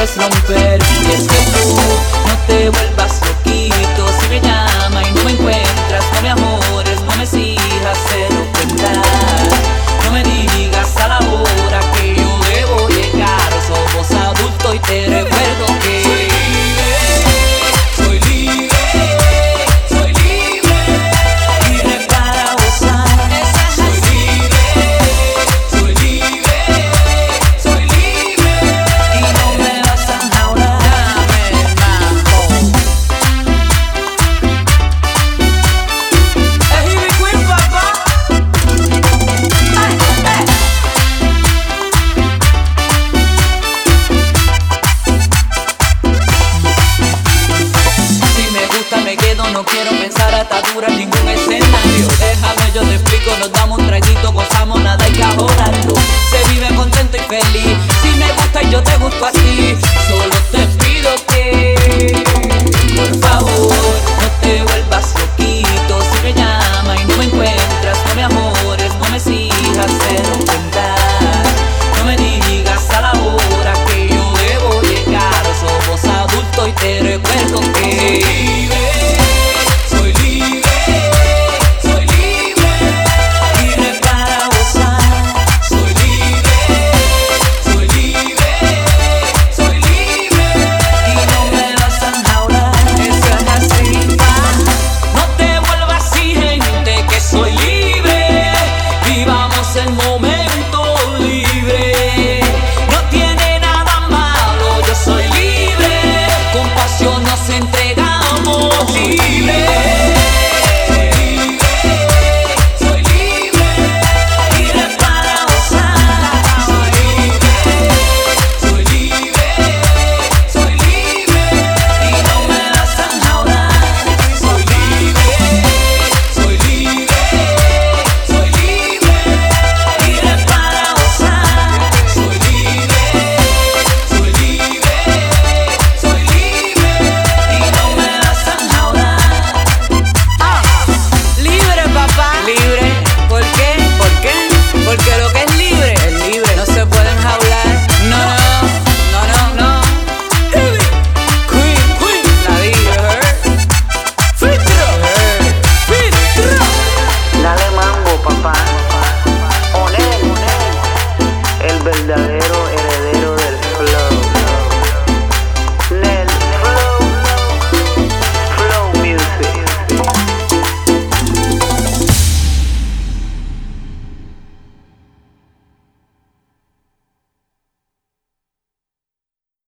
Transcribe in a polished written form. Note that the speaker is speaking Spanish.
puedes romper. Y es que tú no te vuelvas loquito. Si me llama y no me encuentras, no me amores, no me exijas, se lo cuenta. No me digas a la hora que yo debo llegar. Somos adultos y te recuerdo que soy libre, soy libre, libre para gozar. Soy libre, soy libre, soy libre y no me vas a enjaular. Dame el mambo. Es Ivy Queen, papá. Si me gusta me quedo, no quiero pensar ataduras, ningún escenario. Déjame, yo te explico, nos damos un traguito, gozamos, nada hay que ahorrarlo. Se vive contento y feliz. Si me gusta y yo te gusto así, solo te pido que